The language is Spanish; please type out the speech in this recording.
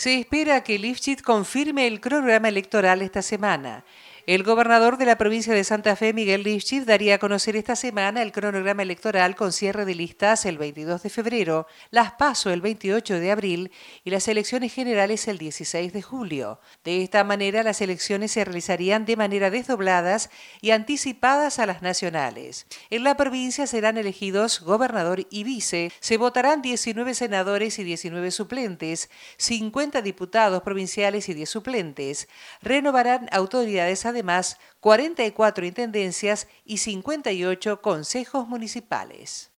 Se espera que Lifchit confirme el cronograma electoral esta semana. El gobernador de la provincia de Santa Fe, Miguel Lifchit, daría a conocer esta semana el cronograma electoral con cierre de listas el 22 de febrero, las PASO el 28 de abril y las elecciones generales el 16 de julio. De esta manera, las elecciones se realizarían de manera desdobladas y anticipadas a las nacionales. En la provincia serán elegidos gobernador y vice, se votarán 19 senadores y 19 suplentes, 50 diputados provinciales y 10 suplentes. Renovarán autoridades además 44 intendencias y 58 consejos municipales.